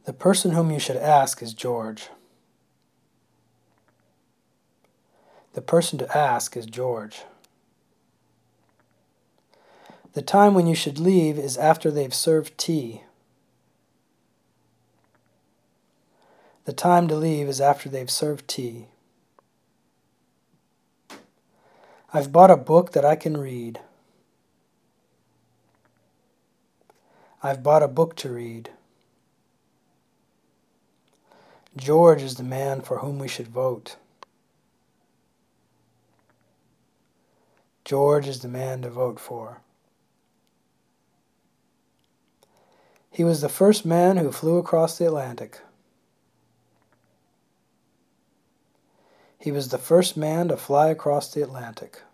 The person whom you should ask is George. The person to ask is George. The time when you should leave is after they've served tea. The time to leave is after they've served tea. I've bought a book that I can read. I've bought a book to read. George is the man for whom we should vote. George is the man to vote for. He was the first man who flew across the Atlantic. He was the first man to fly across the Atlantic.